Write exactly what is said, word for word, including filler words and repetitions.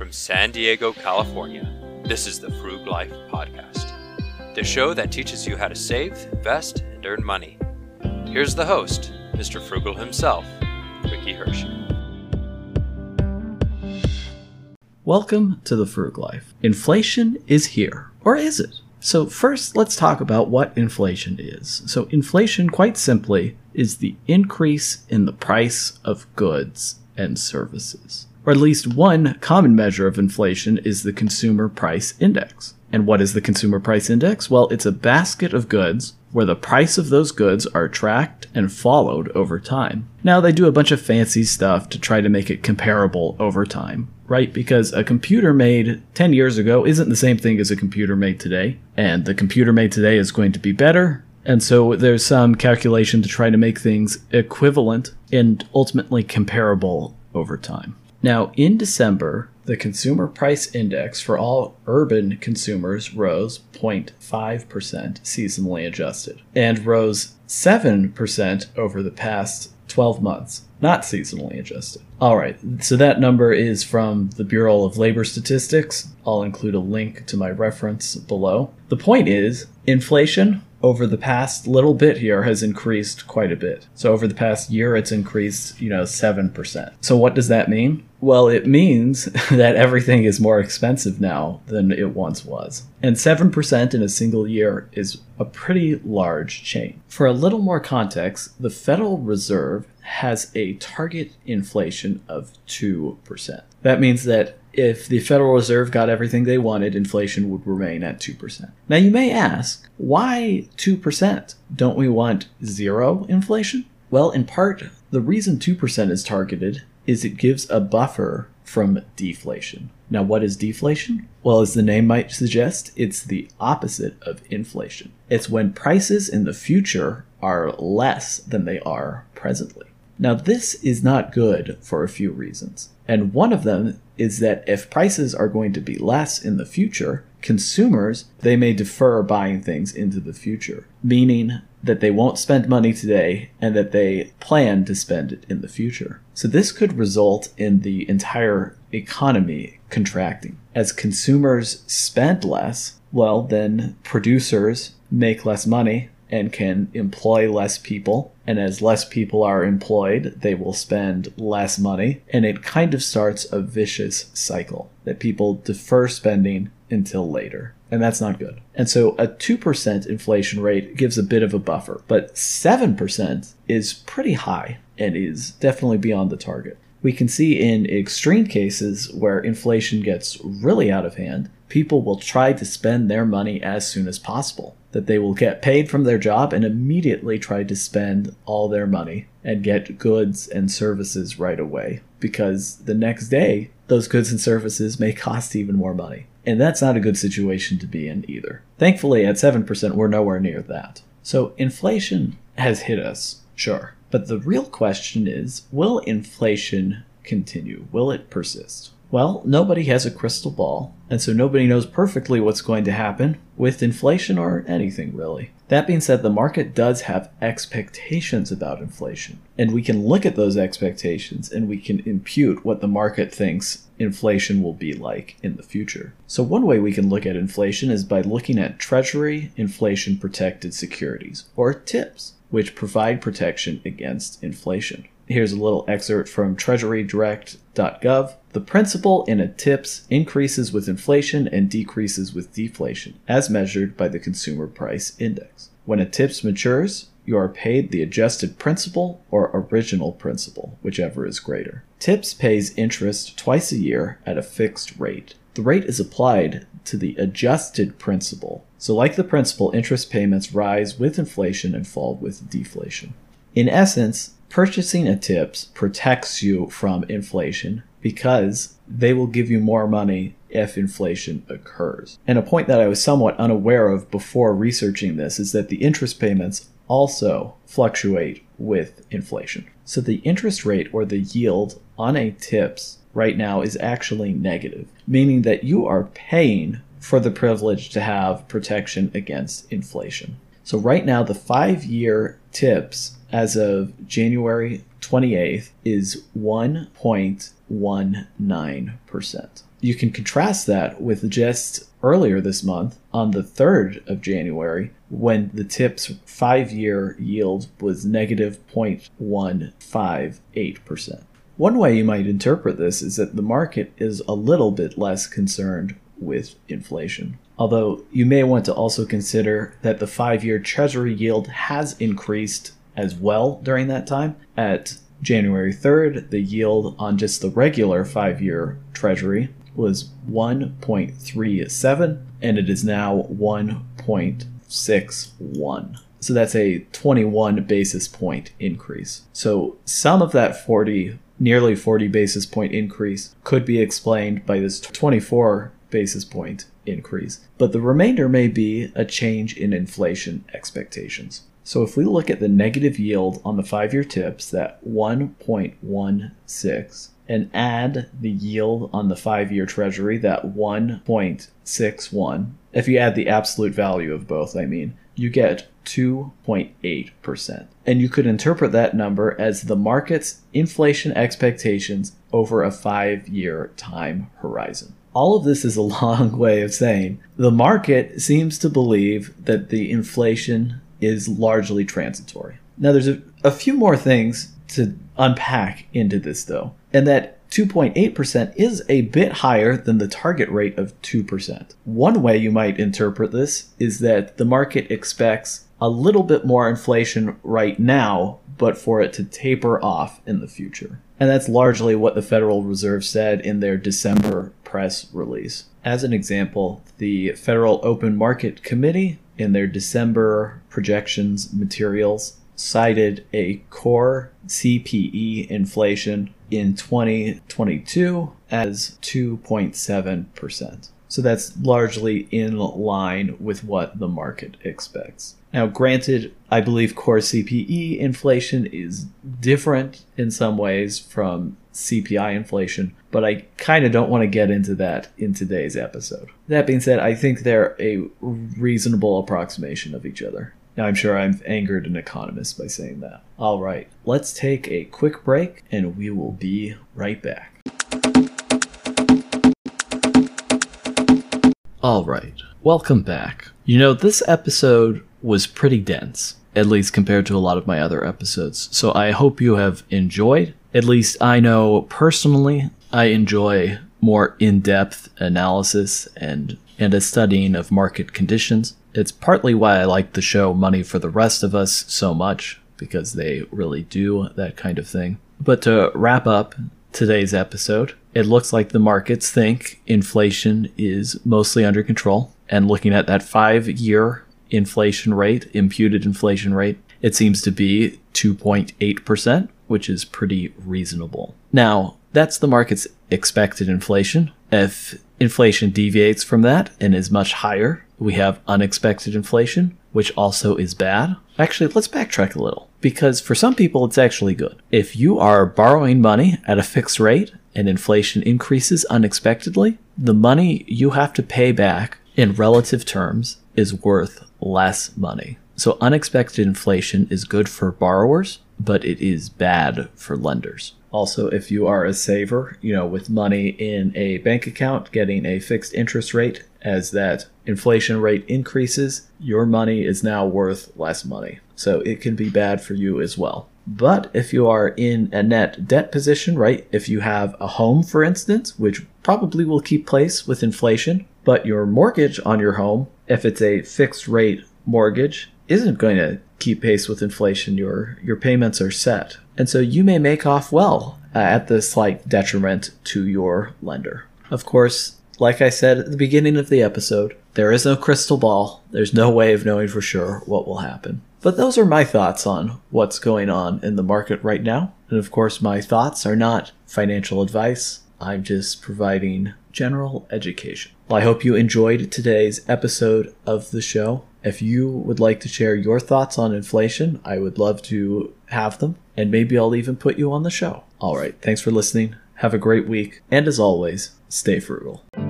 From San Diego, California, this is the Frug Life Podcast, the show that teaches you how to save, invest, and earn money. Here's the host, Mister Frugal himself, Ricky Hershey. Welcome to the Frug Life. Inflation is here, or is it? So first, let's talk about what inflation is. So inflation, quite simply, is the increase in the price of goods and services. Or at least one common measure of inflation is the Consumer Price Index. And what is the Consumer Price Index? Well, it's a basket of goods where the price of those goods are tracked and followed over time. Now, they do a bunch of fancy stuff to try to make it comparable over time, right? Because a computer made ten years ago isn't the same thing as a computer made today. And the computer made today is going to be better. And so there's some calculation to try to make things equivalent and ultimately comparable over time. Now, in December, the Consumer Price Index for all urban consumers rose zero point five percent seasonally adjusted and rose seven percent over the past twelve months, not seasonally adjusted. All right, so that number is from the Bureau of Labor Statistics. I'll include a link to my reference below. The point is, inflation over the past little bit here has increased quite a bit. So over the past year, it's increased, you know, seven percent. So what does that mean? Well, it means that everything is more expensive now than it once was. And seven percent in a single year is a pretty large change. For a little more context, the Federal Reserve has a target inflation of two percent. That means that if the Federal Reserve got everything they wanted, inflation would remain at two percent. Now you may ask, why two percent? Don't we want zero inflation? Well, in part, the reason two percent is targeted is it gives a buffer from deflation. Now what is deflation? Well, as the name might suggest, it's the opposite of inflation. It's when prices in the future are less than they are presently. Now this is not good for a few reasons. And one of them is that if prices are going to be less in the future, consumers, they may defer buying things into the future, meaning that they won't spend money today and that they plan to spend it in the future. So this could result in the entire economy contracting. As consumers spend less, well, then producers make less money and can employ less people. And as less people are employed, they will spend less money. And it kind of starts a vicious cycle that people defer spending until later. And that's not good. And so a two percent inflation rate gives a bit of a buffer. But seven percent is pretty high and is definitely beyond the target. We can see in extreme cases where inflation gets really out of hand, people will try to spend their money as soon as possible. That they will get paid from their job and immediately try to spend all their money and get goods and services right away. Because the next day, those goods and services may cost even more money. And that's not a good situation to be in either. Thankfully, at seven percent, we're nowhere near that. So inflation has hit us, sure. But the real question is, will inflation continue? Will it persist? Well, nobody has a crystal ball, and so nobody knows perfectly what's going to happen with inflation or anything, really. That being said, the market does have expectations about inflation, and we can look at those expectations and we can impute what the market thinks inflation will be like in the future. So one way we can look at inflation is by looking at Treasury Inflation Protected Securities, or TIPS, which provide protection against inflation. Here's a little excerpt from treasury direct dot gov. The principal in a TIPS increases with inflation and decreases with deflation, as measured by the Consumer Price Index. When a TIPS matures, you are paid the adjusted principal or original principal, whichever is greater. TIPS pays interest twice a year at a fixed rate. The rate is applied to the adjusted principal. So like the principal, interest payments rise with inflation and fall with deflation. In essence, purchasing a TIPS protects you from inflation because they will give you more money if inflation occurs. And a point that I was somewhat unaware of before researching this is that the interest payments also fluctuate with inflation. So the interest rate or the yield on a TIPS right now is actually negative, meaning that you are paying for the privilege to have protection against inflation. So right now, the five-year tips as of January twenty-eighth is one point one nine percent. You can contrast that with just earlier this month, on the third of January, when the TIPS five-year yield was negative zero point one five eight percent. One way you might interpret this is that the market is a little bit less concerned with inflation. Although you may want to also consider that the five-year Treasury yield has increased as well during that time. At January third, the yield on just the regular five-year Treasury was one point three seven, and it is now one point six one. So that's a twenty-one basis point increase. So some of that forty, nearly forty basis point increase could be explained by this twenty-four basis point increase, but the remainder may be a change in inflation expectations. So if we look at the negative yield on the five-year TIPS, that one point one six, and add the yield on the five-year Treasury, that one point six one, if you add the absolute value of both, I mean, you get two point eight percent. And you could interpret that number as the market's inflation expectations over a five-year time horizon. All of this is a long way of saying the market seems to believe that the inflation is largely transitory. Now, there's a, a few more things to unpack into this, though, and that two point eight percent is a bit higher than the target rate of two percent. One way you might interpret this is that the market expects a little bit more inflation right now, but for it to taper off in the future. And that's largely what the Federal Reserve said in their December press release. As an example, the Federal Open Market Committee, in their December projections materials, cited a core C P E inflation in twenty twenty-two as two point seven percent. So that's largely in line with what the market expects. Now, granted, I believe core C P E inflation is different in some ways from C P I inflation, but I kind of don't want to get into that in today's episode. That being said, I think they're a reasonable approximation of each other. Now, I'm sure I've angered an economist by saying that. All right, let's take a quick break, and we will be right back. All right, welcome back. You know, this episode was pretty dense, at least compared to a lot of my other episodes, so I hope you have enjoyed. At least I know personally I enjoy more in-depth analysis and, and a studying of market conditions. It's partly why I like the show Money for the Rest of Us so much, because they really do that kind of thing. But to wrap up today's episode, it looks like the markets think inflation is mostly under control. And looking at that five-year inflation rate, imputed inflation rate, it seems to be two point eight percent, which is pretty reasonable. Now, that's the market's expected inflation. If inflation deviates from that and is much higher, we have unexpected inflation, which also is bad. Actually, let's backtrack a little, because for some people, it's actually good. If you are borrowing money at a fixed rate and inflation increases unexpectedly, the money you have to pay back in relative terms is worth less money. So unexpected inflation is good for borrowers, but it is bad for lenders. Also, if you are a saver, you know, with money in a bank account, getting a fixed interest rate, as that inflation rate increases, your money is now worth less money. So it can be bad for you as well. But if you are in a net debt position, right, if you have a home, for instance, which probably will keep pace with inflation, but your mortgage on your home, if it's a fixed rate mortgage, isn't going to keep pace with inflation. Your your payments are set. And so you may make off well uh, at the slight detriment to your lender. Of course, like I said at the beginning of the episode, there is no crystal ball. There's no way of knowing for sure what will happen. But those are my thoughts on what's going on in the market right now. And of course, my thoughts are not financial advice. I'm just providing general education. Well, I hope you enjoyed today's episode of the show. If you would like to share your thoughts on inflation, I would love to have them, and maybe I'll even put you on the show. All right, thanks for listening. Have a great week, and as always, stay frugal.